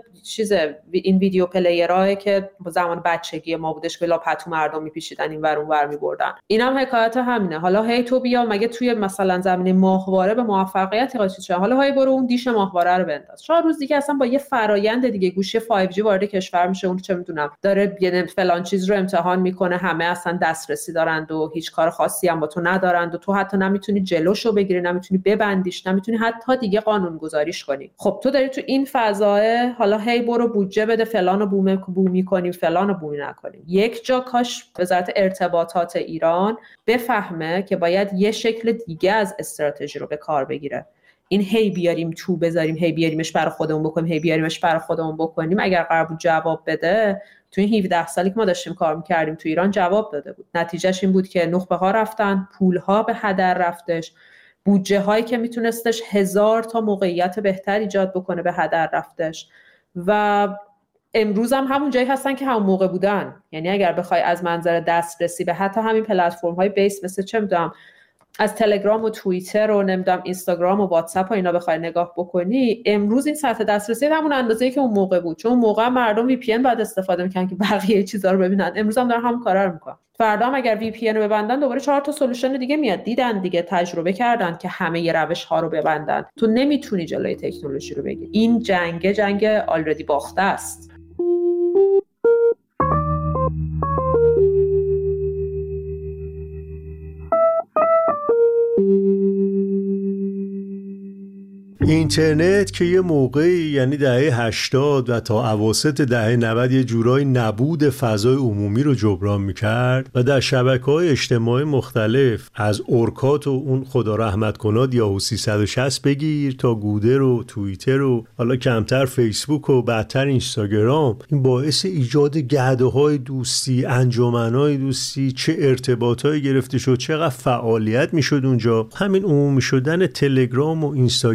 این ویدیو پلیرایی که زمان بچگی ما بودش که لاپتو مردم میپیچیدن این ور اون ور میبردن، اینم حکایت همینه. حالا هی تو بیا مگه توی مثلا زمینه ماهواره به موفقیت رسیدی شده، حالا هی برو اون دیش ماهواره رو بنداز. 4 روز دیگه اصلا با یه فرایند دیگه گوشی 5G وارد کشور میشه، اون چه میدونم داره یه فلان چیز رو امتحان میکنه، همه اصلا دسترسی دارند و هیچ کار خاصی هم با تو ندارند و تو حتی نمیتونی جلوشو بگیری، نمیتونی ببندیش، نمیتونی حتی دیگه قانون گذاریش کنی. خب تو داری تو این فضا، حالا هی برو بودجه بده فلان و بومی کنیم فلان و بومی نکنیم. یک جا کاش وزارت ارتباطات ایران بفهمه که باید یه شکل دیگه از استراتژی رو به کار بگیره. این هی بیاریم تو بذاریم، هی بیاریمش برای خودمون بکنیم، هی بیاریمش برای خودمون بکنیم، اگر قرار بود جواب بده تو این 17 سالی که ما داشتیم کار می‌کردیم تو ایران جواب داده بود. نتیجهش این بود که نخبه ها رفتن، پول ها به هدر رفتش، بودجه هایی که میتونستش 1000 تا موقعیت بهتر ایجاد بکنه به هدر رفتش و امروز هم همون جایی هستن که همون موقع بودن. یعنی اگر بخوای از منظر دسترسی به حتی همین پلتفرم های بیس مثل چه میدونم از تلگرام و توییتر و نمیدونم اینستاگرام و واتساپ و اینا بخوای نگاه بکنی، امروز این سطح دسترسی همون اندازه‌ای که اون موقع بود، چون اون موقع مردم وی پی ان بعد استفاده میکنن که بقیه چیزا رو ببینن. امروز هم دارن همون کارا رو میکنن. فردا هم اگر وی پی ان رو ببندن دوباره 4 تا سولوشن دیگه میاد. دیدن دیگه، تجربه کردن که همه ی روش ها رو ببندن. تو نمیتونی جلوی تکنولوژی رو بگیری. این جنگ آلردی باخته است. اینترنت که یه موقعی یعنی دهه 80 و تا اواسط دهه 90 یه جورای نبود فضای عمومی رو جبران میکرد و در شبکه‌های اجتماعی مختلف از اورکات و اون خدا رحمت کناد یاهو 360 بگیر تا گودر و توییتر و حالا کمتر فیسبوک و بعدتر اینستاگرام، این باعث ایجاد گرده‌های دوستی، انجمن‌های دوستی، چه ارتباطایی گرفته شد، چقدر فعالیت میشد اونجا. همین عمومی شدن تلگرام و اینستاگرام و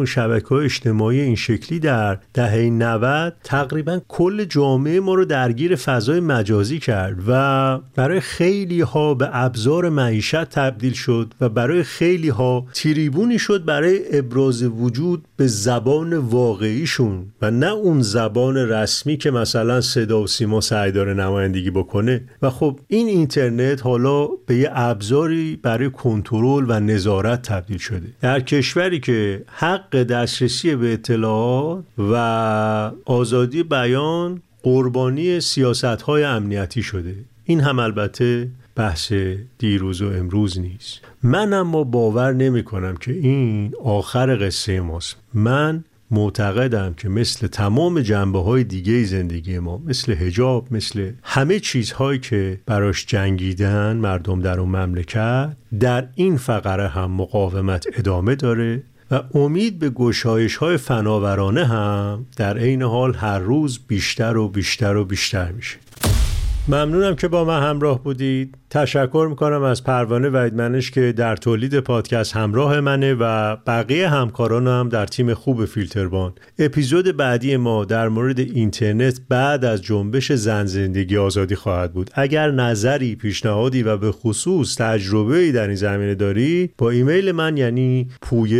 شبکه‌های اجتماعی این شکلی در دهه 90 تقریبا کل جامعه ما رو درگیر فضای مجازی کرد و برای خیلی ها به ابزار معیشت تبدیل شد و برای خیلی ها تریبونی شد برای ابراز وجود به زبان واقعیشون و نه اون زبان رسمی که مثلا صدا و سیما سعی داره نمایندگی بکنه. و خب این اینترنت حالا به یه ابزاری برای کنترل و نظارت تبدیل شده. در کشوری که حق دسترسی به اطلاعات و آزادی بیان قربانی سیاست‌های امنیتی شده. این هم البته بحث دیروز و امروز نیست. من اما باور نمی کنم که این آخر قصه ماست. من معتقدم که مثل تمام جنبه‌های دیگه زندگی ما، مثل حجاب، مثل همه چیزهایی که براش جنگیدن مردم در اون مملکت، در این فقره هم مقاومت ادامه داره و امید به گشایش‌های فناورانه هم در عین حال هر روز بیشتر و بیشتر و بیشتر میشه. ممنونم که با من همراه بودید. تشکر میکنم از پروانه وحیدمنش که در تولید پادکست همراه منه و بقیه همکارانم در تیم خوب فیلتربان. اپیزود بعدی ما در مورد اینترنت بعد از جنبش زن زندگی آزادی خواهد بود. اگر نظری، پیشنهادی و به خصوص تجربه‌ای در این زمینه داری، با ایمیل من یعنی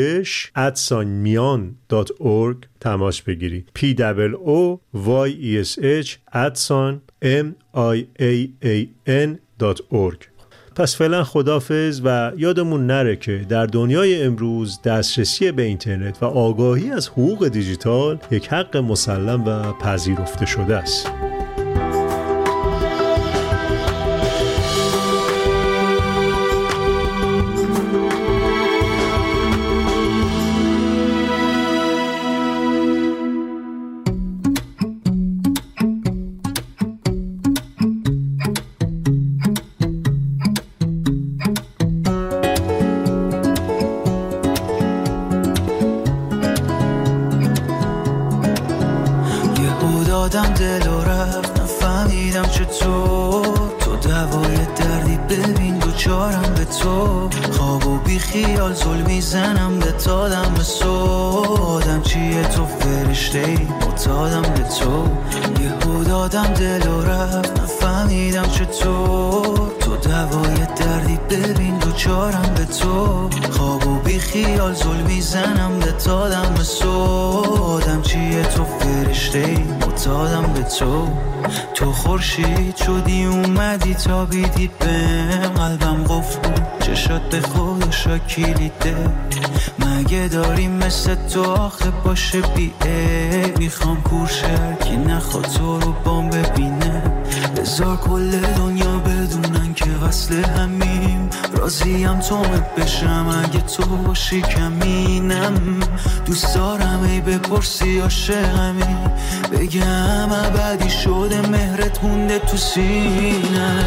puyesh@mian.org تماس بگیری. PWOYESH@miaan.org. پس فعلا خداحافظ و یادمون نره که در دنیای امروز دسترسی به اینترنت و آگاهی از حقوق دیجیتال یک حق مسلم و پذیرفته شده است. دادم دل و رفت نفهمیدم چطور تو دوای دردی ببین دوچارم به تو خواب و بی خیال زل میزنم به تادم به آدم چیه تو فرشته ای معتادم به تو یهو دادم دل و رفت نفهمیدم چطور تو دوای دردی ببین دوچارم به تو خواب و بی خیال زل میزنم به تادم به آدم چیه تو فرشته ای معتادم به تو خورشید شدی اومدی تا بیدی بهم قلبم قفل بود چشات به خودشا کلیده مگه داریم مثل تو آخه باشه بیه میخوام کورشر که نخواد تو رو بام ببینه بذار کل دنیا بدونن که وصل همیم راضیم تو بشم اگه تو باشی کمینم دوست دارم ای بپرسی عاشقمی بگم ابدی شده مهرت مونده تو سینه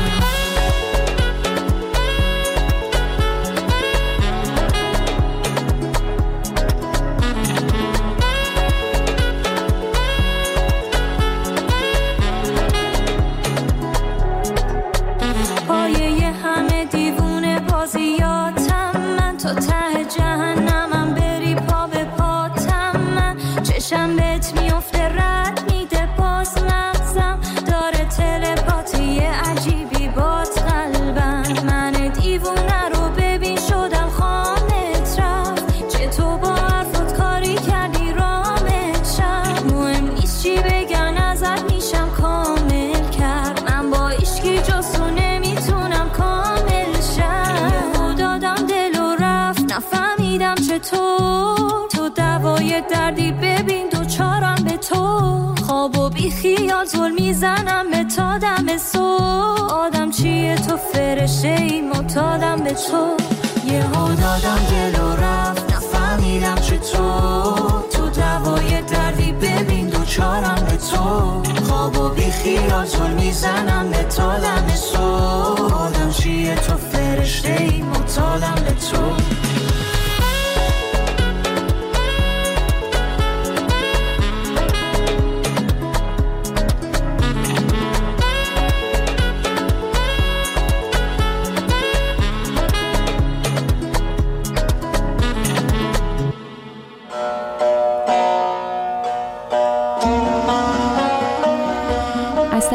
تو دوای دردی ببین دوچارم به تو خواب و بی خیال زل میزنم به تا دم صبح آدم چیه تو فرشته ای معتادم به تو یهو دادم دل و رفت نفهمیدم چطور تو دوای دردی ببین دوچارم به تو خواب و بی خیال زل میزنم به تا دم صبح آدم چیه تو فرشته ای معتادم به تو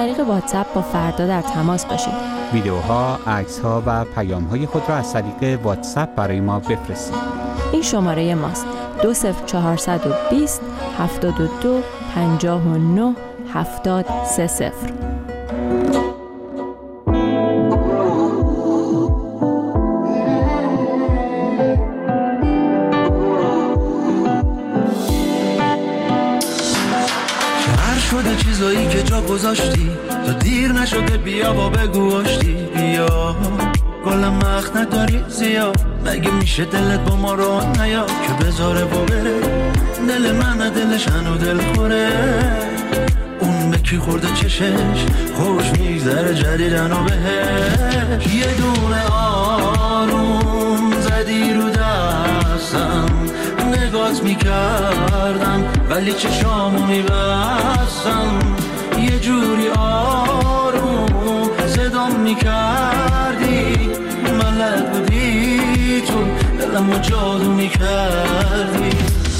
طریق واتساپ با فردا در تماس باشید. ویدیوها، عکس‌ها و پیام‌های خود را از طریق واتساپ برای ما بفرستید. این شماره ماست: 20420 72 59 730. شده چیزایی که جا گذاشتی تا دیر نشده، بیا با بگو آشتی. بیا گلم مخ نداری زیاد، مگه میشه دلت با ما رو نیا که بذاره و بره. دل من دلش هنو دل خوره، اون به کی خورده چشش خوش میگذره جدیدن و بهش. یه دونه آروم زدی رو دستم، نگات میکردم ولی چشامو میبستم. یه جوری آروم صدام میکردی، ملک بودی تو دلمو جادو میکردی.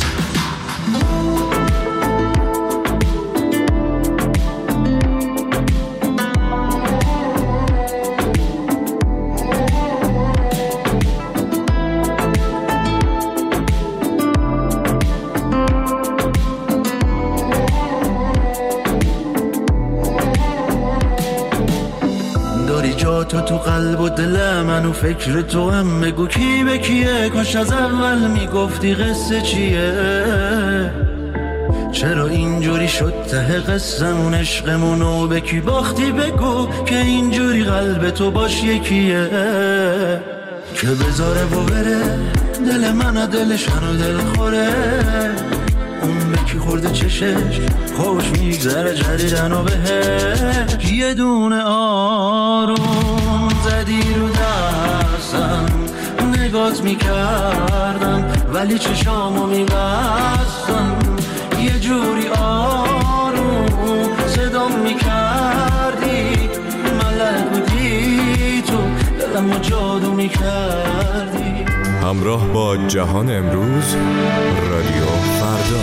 تو قلب و دل من و فکر تو هم، بگو کی به کیه، کاش از اول میگفتی قصه چیه. چرا اینجوری شد ته قصمون عشقمونو، به کی باختی بگو که اینجوری قلب تو باش یکیه. که بذاره و بره دل من دلش هنو دل خوره، اون به کی خورده چشش خوش میگذره جدیدن و بهش. یه دونه آروم زدی رو دستم، نگات میکردم ولی چشامو میبستم. یه جوری آروم صدام میکردی، ملک بودی تو دلمو جادو میکردی. همراه با جهان امروز، رادیو فردا.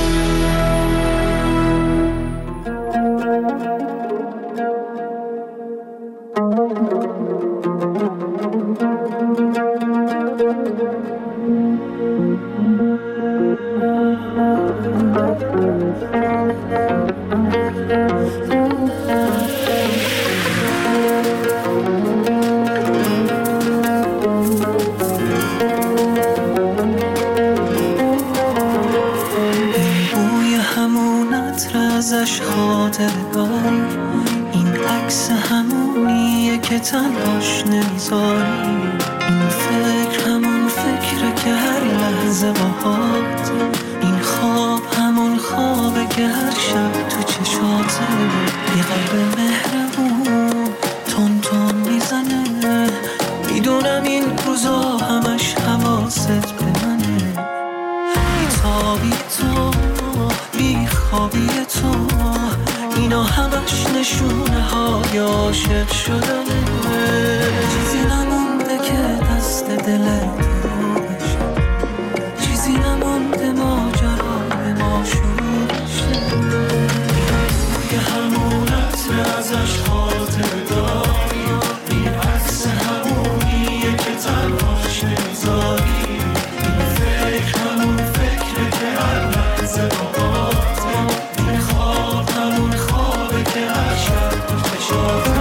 ازش خاطر داری، این عکس همونیه که تنهاش نمیذاری. این فکر همون فکره که هر لحظه باهات، این خواب همون خوابه که هر شب تو چشاته. یه قلب مهربون تون تون میزنه، میدونم این روزا همش حواست به منه. بیتابی تو بیخوابی تو، اینا همش نشونه های عاشق شدنه. چیزی نمونده که دست دلت رو بشه، چیزی نمونده ماجرا به ما شروع بشه. یه همونت ازش خاطر داری، این عکس همونیه که تنهاش نمیذاری. این فکر همون فکره که هر لحظه باهاته، این خواب همون خوابه که هر شب تو چشاته.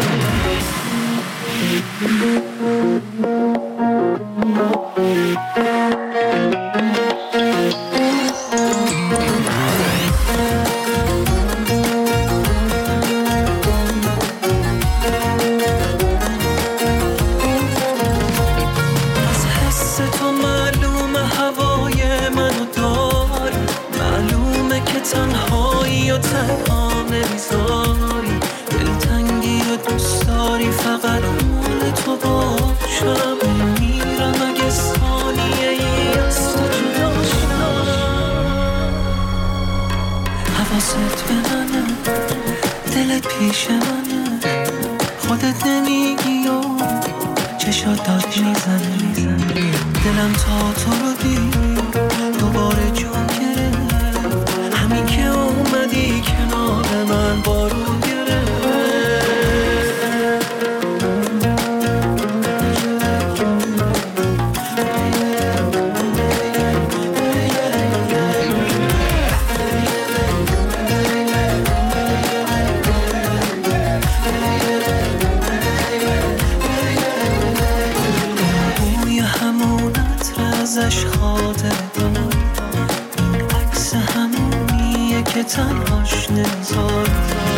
تنهایی و تنها نمیذاری، دلتنگی و دوست داری فقط مال تو باشم. میمیرم اگه ثانیه ای از تو جدا شدم. حواست به منه، دلت پیش منه، خودت نمیگی و چشات داد میزنه. دلم تا تو رو دید دوباره جون گرفت، همین که اومدی کنار من بارون گرفت. ازش خاطره داری، این عکس همونیه که تنهاش نمیذاره.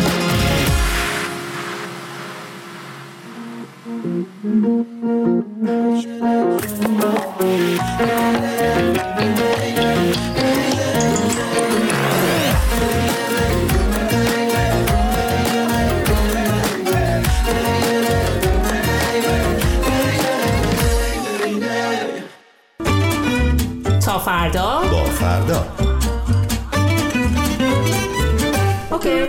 تا فردا با فردا. اوکی.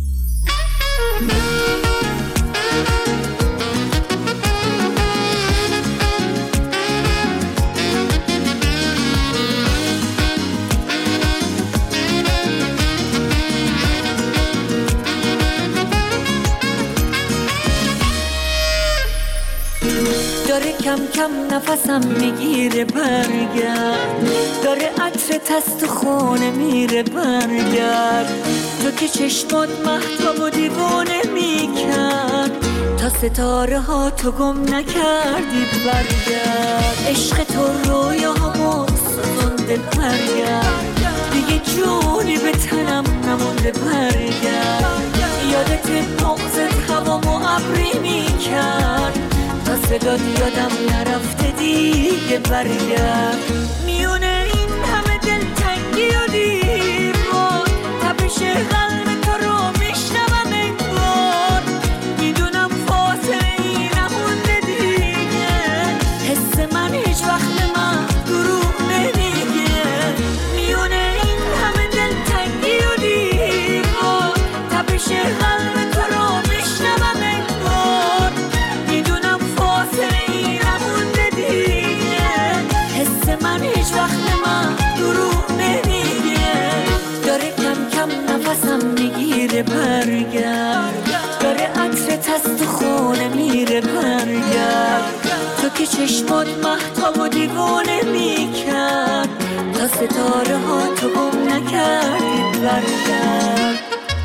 داره کم کم نفسم میگیره برگرد، داره عطرت از تو خونه میره برگرد، تو که چشمات مهتاب و دیوانه میکرد، تا ستاره ها تو گم نکردی برگرد، عشق تو رویامو سوزونده برگرد، دیگه جونی به تنم نمونده برگرد، یادت بغضت هوامو ابری میکرد، تا صدات یادم نرفته دیگه برگرد، میونه این همه دلتنگی و دیوار، تپش قلب تو رو میشنوم انگار، میدونم فاصله ای نمونده دیگه، حس من هیچ وقت من دروغ نمیگه، میونه این همه دلتنگی و دیوار، تپش قلب تو رو میشنوم انگار، میدونم فاصله ای نمونده دیگه، حس من هیچ وقت من دروغ نمیگه، داره کم کم نفسم میگیره برگرد، داره عطرت از تو خونه میره برگرد، تو که چشمات مهتاب و دیوانه میکرد، تا ستاره ها تو گم نکردی برگرد.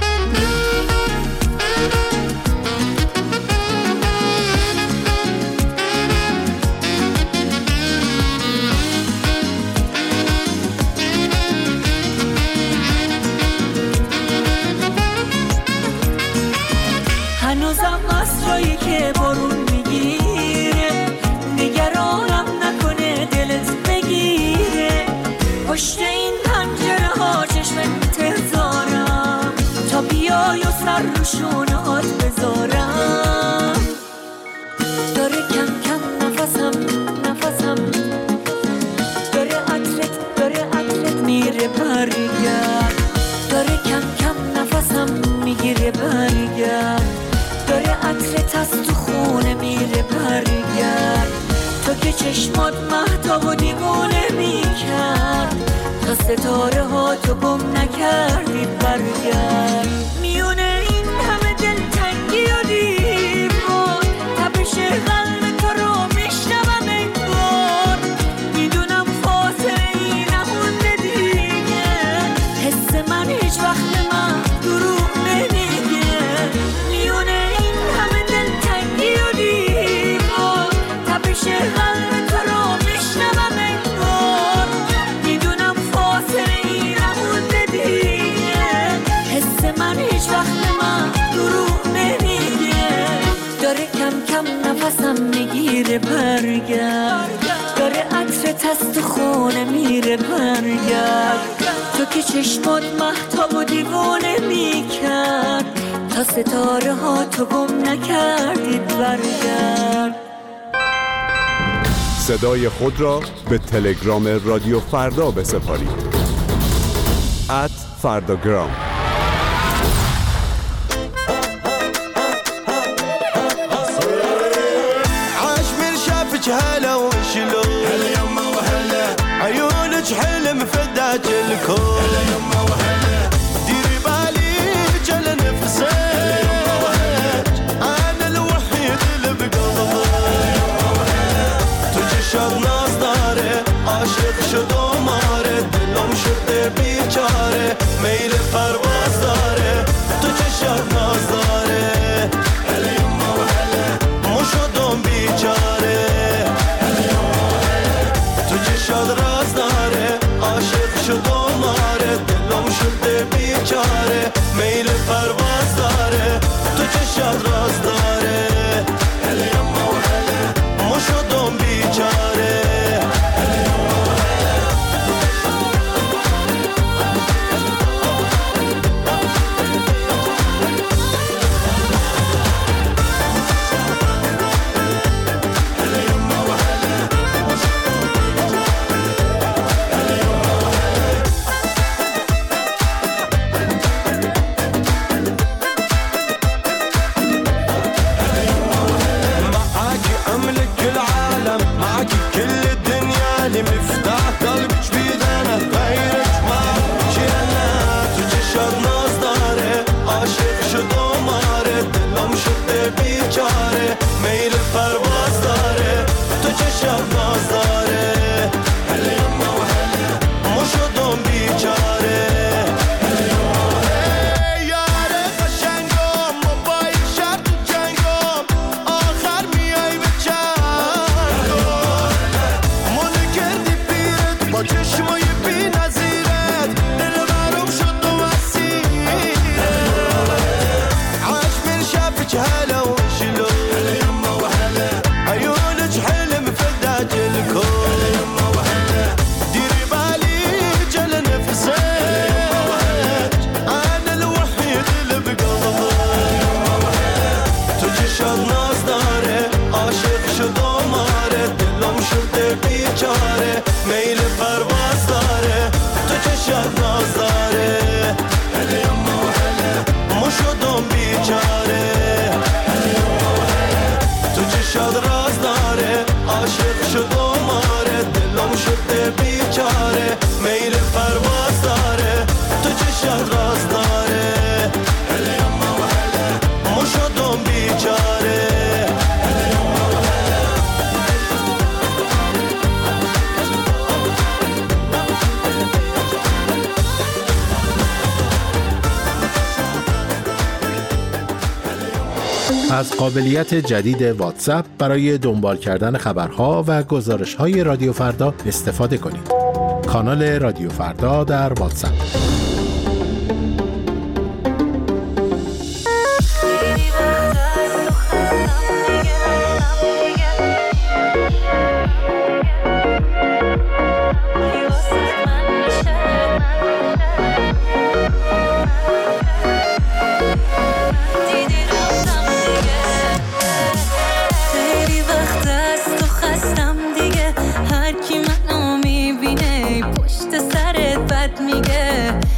هنوزم عصرایی که بارون میگیره، نگرانم نکنه دلت بگیره، پشت این پنجره ها چشم انتظارم، تا بیای و سر رو شونهات بذارم، داره کم کم نفسم داره عطرت میره برگرد، داره کم کم نفسم میگیره برگرد، داره عطرت از تو خونه میره برگرد، تو که چشمات مهتاب و دیوانه میکرد، تا ستاره ها تو گم نکردی برگرد، میونه این همه دلتنگی و دیوار، تپش قلب تو رو میشنوم انگار، میدونم فاصله ای نمونده دیگه، حس من هیچ وقت من دروغ نمیگه، میونه این همه دلتنگی و دیوار، تپش قلب تو رو میشنوم انگار، میدونم فاصله ای نمونده دیگه، حس من هیچ وقت من دروغ نمیگه، داره کم کم نفسم میگیره برگرد، داره عطرت از تو خونه میره برگرد، تو که چشمات مهتاب و دیوانه میکرد، تا ستاره ها تو گم نکردید برگرد. صدای خود را به تلگرام رادیو فردا بسپارید. @فرداگرام. عاشمر شافك هلا وشلون، هلا يما وهلا، عيونك حلم فداك الكون، هلا يما وهلا، ديري بالي جل نفسك، هلا يما وهلا، انا الوحيد اللي بقلبك، هلا يما وهلا، تجي ناس داره، عاشق شد و ماره، دلم شده بیچاره، میل پرواز داره، تو چشات ناز داره، هلا يما وهلا، مو شدم بیچاره، هلا يما وهلا، تو چشات بیچاره میل پرواز داره تو چشات راز داره هله اما و هله ما شدم بیچاره از قابلیت جدید واتساپ برای دنبال کردن خبرها و گزارش‌های رادیو فردا استفاده کنید. کانال رادیو فردا در واتساپ. هر کی منو میبینه پشت سرت بد میگه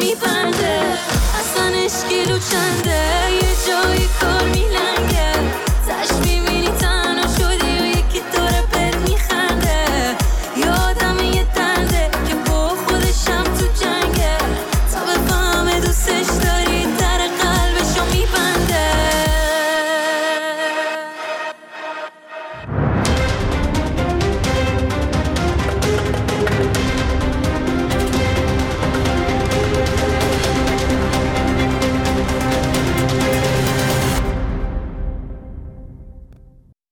میپنده اصلا اشکیلو چنده یه جایی کار میلنگه